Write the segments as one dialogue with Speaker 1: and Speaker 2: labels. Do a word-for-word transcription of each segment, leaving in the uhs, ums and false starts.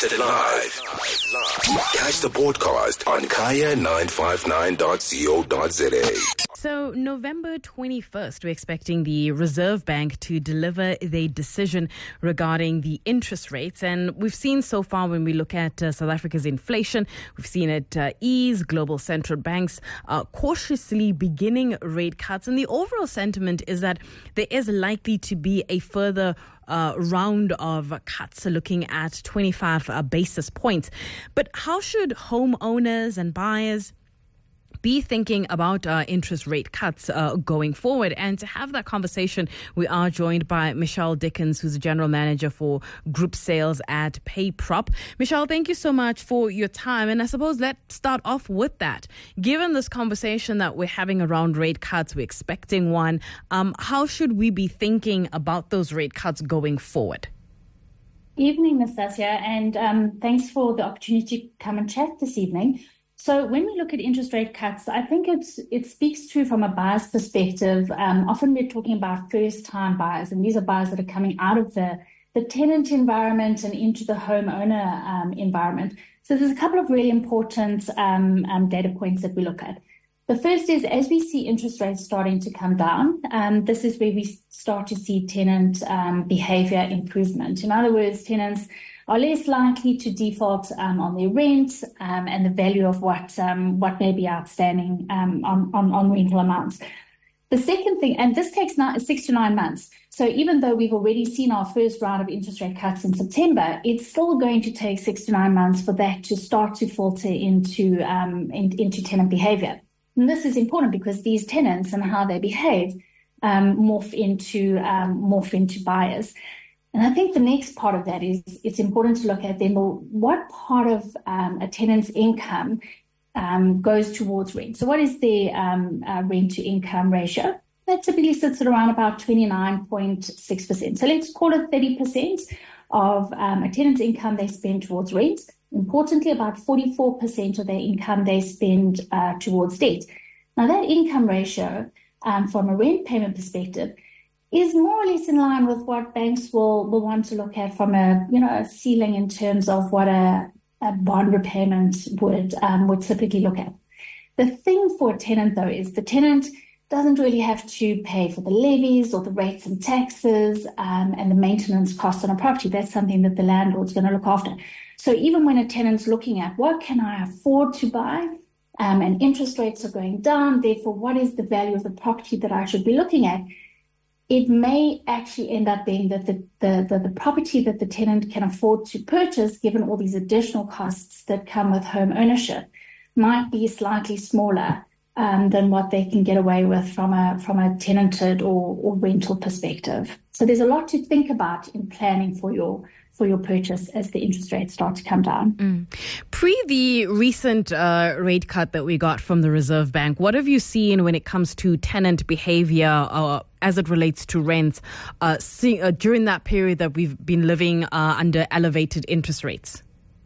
Speaker 1: broadcasted live. Catch the podcast on kaya nine five nine dot co dot za.
Speaker 2: So November twenty-first, we're expecting the Reserve Bank to deliver their decision regarding the interest rates. And we've seen so far, when we look at uh, South Africa's inflation, we've seen it uh, ease. Global central banks are cautiously beginning rate cuts. And the overall sentiment is that there is likely to be a further Uh, round of cuts, looking at twenty-five uh, basis points. But how should homeowners and buyers be thinking about uh, interest rate cuts uh, going forward? And to have that conversation, we are joined by Michelle Dickens, who's the General Manager for Group Sales at PayProp. Michelle, thank you so much for your time. And I suppose let's start off with that. Given this conversation that we're having around rate cuts, we're expecting one, um, how should we be thinking about those rate cuts going forward?
Speaker 3: Evening, Nastasia, and um, thanks for the opportunity to come and chat this evening. So when we look at interest rate cuts, I think it's, it speaks to, from a buyer's perspective, um, often we're talking about first-time buyers, and these are buyers that are coming out of the, the tenant environment and into the homeowner um, environment. So there's a couple of really important um, um, data points that we look at. The first is, as we see interest rates starting to come down, um, this is where we start to see tenant um, behavior improvement. In other words, tenants are less likely to default um, on their rent um, and the value of what um, what may be outstanding um, on, on, on rental amounts. The second thing, and this takes nine, six to nine months. So even though we've already seen our first round of interest rate cuts in September, it's still going to take six to nine months for that to start to filter into um, in, into tenant behavior. And this is important because these tenants and how they behave um, morph into um, morph into buyers. And I think the next part of that is it's important to look at then, well, what part of um, a tenant's income um, goes towards rent. So what is the um, uh, rent to income ratio? That typically sits at around about twenty-nine point six percent. So let's call it thirty percent of um, a tenant's income they spend towards rent. Importantly, about forty-four percent of their income they spend uh, towards debt. Now that income ratio, um, from a rent payment perspective, is more or less in line with what banks will, will want to look at from a, you know, a ceiling in terms of what a, a bond repayment would um, would typically look at. The thing for a tenant, though, is the tenant doesn't really have to pay for the levies or the rates and taxes um, and the maintenance costs on a property. That's something that the landlord's going to look after. So even when a tenant's looking at what can I afford to buy, um, and interest rates are going down, therefore what is the value of the property that I should be looking at, it may actually end up being that the, the, the, the property that the tenant can afford to purchase, given all these additional costs that come with home ownership, might be slightly smaller um, than what they can get away with from a from a tenanted or, or rental perspective. So there's a lot to think about in planning for your for your purchase as the interest rates start to come down.
Speaker 2: Mm. Pre the recent uh, rate cut that we got from the Reserve Bank, what have you seen when it comes to tenant behavior uh, as it relates to rents uh, see, uh, during that period that we've been living uh, under elevated interest rates?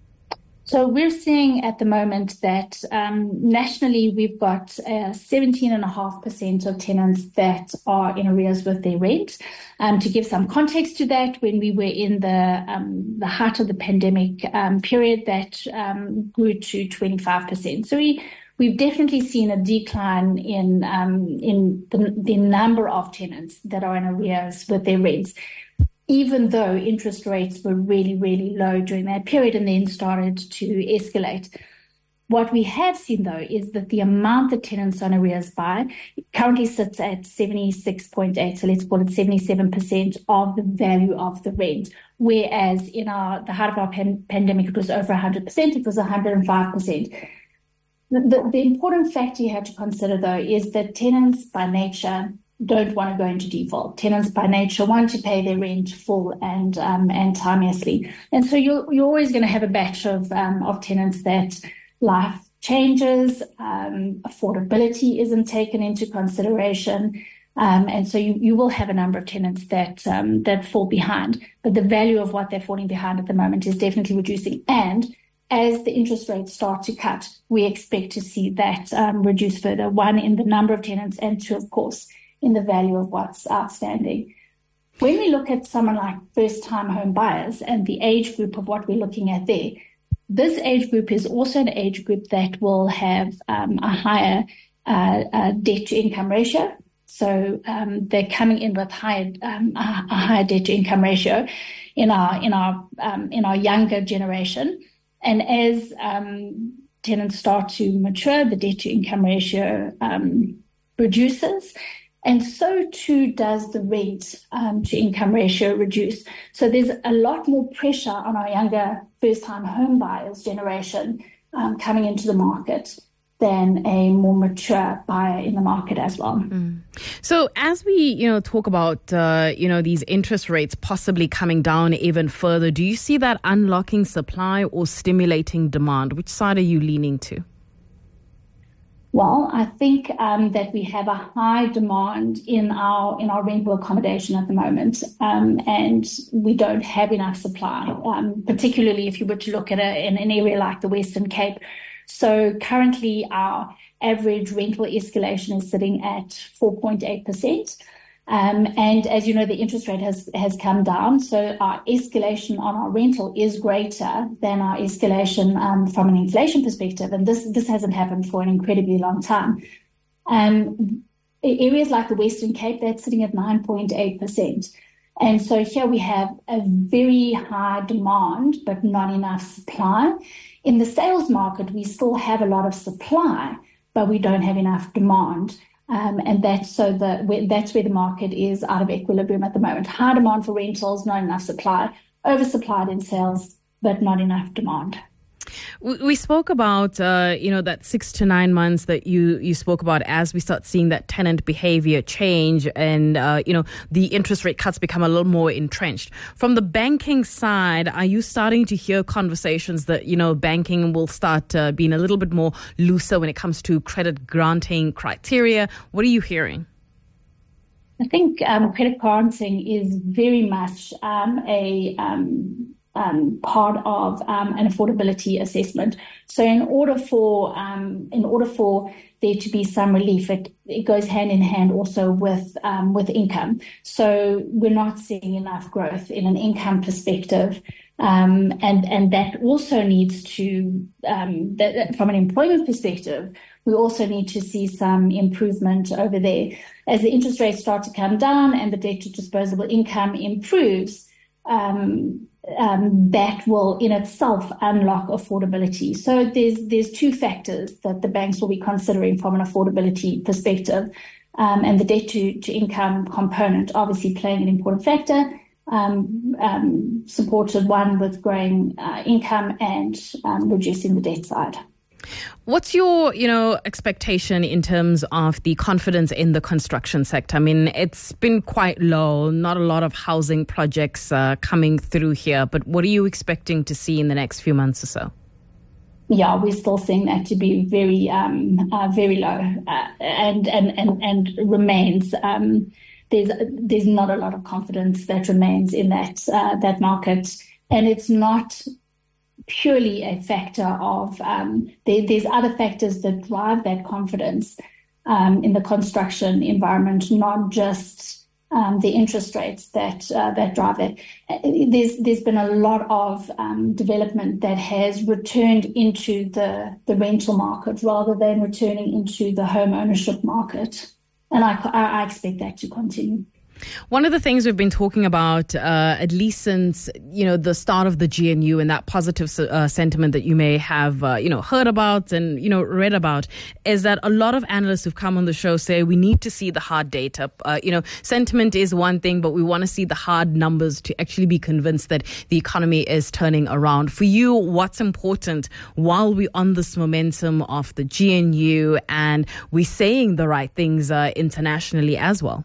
Speaker 3: So we're seeing at the moment that um, nationally we've got uh, seventeen point five percent of tenants that are in arrears with their rent. Um, to give some context to that, when we were in the um, the heart of the pandemic um, period, that um, grew to twenty-five percent. So we we've definitely seen a decline in um, in the, the number of tenants that are in arrears with their rents, even though interest rates were really, really low during that period and then started to escalate. What we have seen, though, is that the amount that tenants on arrears buy currently sits at seventy-six point eight, so let's call it seventy-seven percent of the value of the rent, whereas in our the heart of our pan- pandemic, it was over one hundred percent, it was one hundred five percent. The, the, the important factor you have to consider, though, is that tenants by nature don't want to go into default. Tenants by nature want to pay their rent full and um, and timeously. And so you're, you're always going to have a batch of um, of tenants that life changes, um, affordability isn't taken into consideration. Um, and so you, you will have a number of tenants that um, that fall behind. But the value of what they're falling behind at the moment is definitely reducing. And as the interest rates start to cut, we expect to see that um, reduce further, one, in the number of tenants, and two, of course, in the value of what's outstanding. When we look at someone like first-time home buyers and the age group of what we're looking at there, this age group is also an age group that will have um, a higher uh, uh, debt-to-income ratio. So um, they're coming in with higher, um, a, a higher debt-to-income ratio in our in our um, in our younger generation. And as um, tenants start to mature, the debt-to-income ratio um, reduces. And so too does the rent um, to income ratio reduce. So there's a lot more pressure on our younger first-time home buyers generation um, coming into the market than a more mature buyer in the market as well.
Speaker 2: Mm. So as we, you know, talk about, uh, you know, these interest rates possibly coming down even further, do you see that unlocking supply or stimulating demand? Which side are you leaning to?
Speaker 3: Well, I think um, that we have a high demand in our in our rental accommodation at the moment, um, and we don't have enough supply, um, particularly if you were to look at a, in an area like the Western Cape. So currently our average rental escalation is sitting at four point eight percent. Um, and as you know, the interest rate has, has come down. So our escalation on our rental is greater than our escalation um, from an inflation perspective. And this, this hasn't happened for an incredibly long time. Um, areas like the Western Cape, that's sitting at nine point eight percent. And so here we have a very high demand, but not enough supply. In the sales market, we still have a lot of supply, but we don't have enough demand. Um, and that's so the that's where the market is out of equilibrium at the moment. High demand for rentals, not enough supply, oversupplied in sales, but not enough demand.
Speaker 2: We spoke about, uh, you know, that six to nine months that you, you spoke about as we start seeing that tenant behavior change and, uh, you know, the interest rate cuts become a little more entrenched. From the banking side, are you starting to hear conversations that, you know, banking will start uh, being a little bit more looser when it comes to credit granting criteria? What are you hearing?
Speaker 3: I think um, credit granting is very much um, a... Um, Um, part of um, an affordability assessment. So in order for um, in order for there to be some relief, it, it goes hand in hand also with um, with income. So we're not seeing enough growth in an income perspective, um, and and that also needs to um, that, from an employment perspective, we also need to see some improvement over there as the interest rates start to come down and the debt to disposable income improves. Um, Um, that will in itself unlock affordability. So there's there's two factors that the banks will be considering from an affordability perspective, um, and the debt to, to income component obviously playing an important factor, um, um, supported one with growing uh, income and um, reducing the debt side.
Speaker 2: What's your, you know, expectation in terms of the confidence in the construction sector? I mean, it's been quite low, not a lot of housing projects uh, coming through here, but what are you expecting to see in the next few months or so?
Speaker 3: Yeah, we're still seeing that to be very, um, uh, very low, uh, and and and and remains. Um, there's there's not a lot of confidence that remains in that uh, that market, and it's not purely a factor of um, there, there's other factors that drive that confidence um, in the construction environment, not just um, the interest rates that uh, that drive it. There's there's been a lot of um, development that has returned into the the rental market rather than returning into the home ownership market, and I, I expect that to continue.
Speaker 2: One of the things we've been talking about, uh, at least since, you know, the start of the G N U and that positive uh, sentiment that you may have, uh, you know, heard about and, you know, read about, is that a lot of analysts who've come on the show say we need to see the hard data. Uh, you know, sentiment is one thing, but we want to see the hard numbers to actually be convinced that the economy is turning around. For you, what's important while we're on this momentum of the G N U and we're saying the right things uh, internationally as well?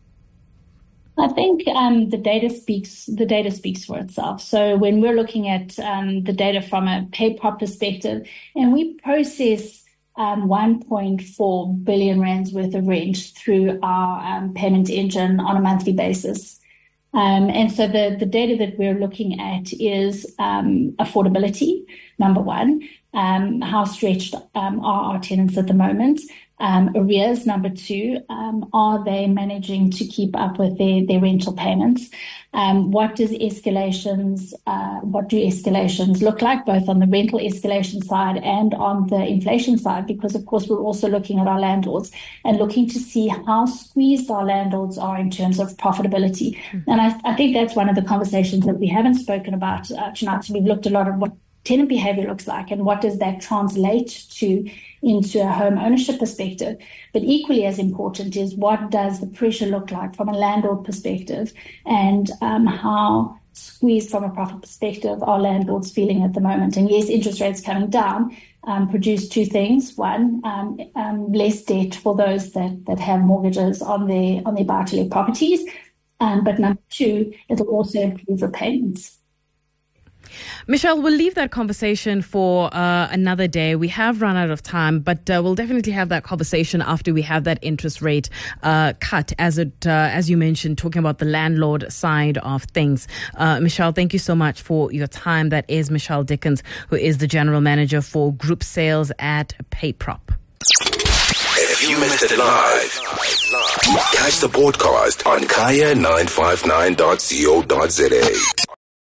Speaker 3: I think um, the data speaks. The data speaks for itself. So when we're looking at um, the data from a PayPop perspective, and we process um, one point four billion rands worth of rent through our um, payment engine on a monthly basis, um, and so the the data that we're looking at is um, affordability. number one. Um, how stretched um, are our tenants at the moment? Um, arrears, number two, um, are they managing to keep up with their, their rental payments? Um, what does escalations, uh, what do escalations look like, both on the rental escalation side and on the inflation side? Because, of course, we're also looking at our landlords and looking to see how squeezed our landlords are in terms of profitability. Mm-hmm. And I, I think that's one of the conversations that we haven't spoken about uh, tonight. So we've looked a lot at what tenant behavior looks like and what does that translate to into a home ownership perspective. But equally as important is what does the pressure look like from a landlord perspective, and um, how squeezed from a profit perspective are landlords feeling at the moment. And yes, interest rates coming down um, produce two things. One, um, um, less debt for those that, that have mortgages on their, on their buy-to-let properties. Um, but number two, it'll also improve repayments.
Speaker 2: Michelle, we'll leave that conversation for uh, another day. We have run out of time, but uh, we'll definitely have that conversation after we have that interest rate uh, cut, as it, uh, as you mentioned, talking about the landlord side of things. Uh, Michelle, thank you so much for your time. That is Michelle Dickens, who is the General Manager for Group Sales at PayProp.
Speaker 1: If you missed it live, catch the podcast on kaya nine five nine dot co dot za.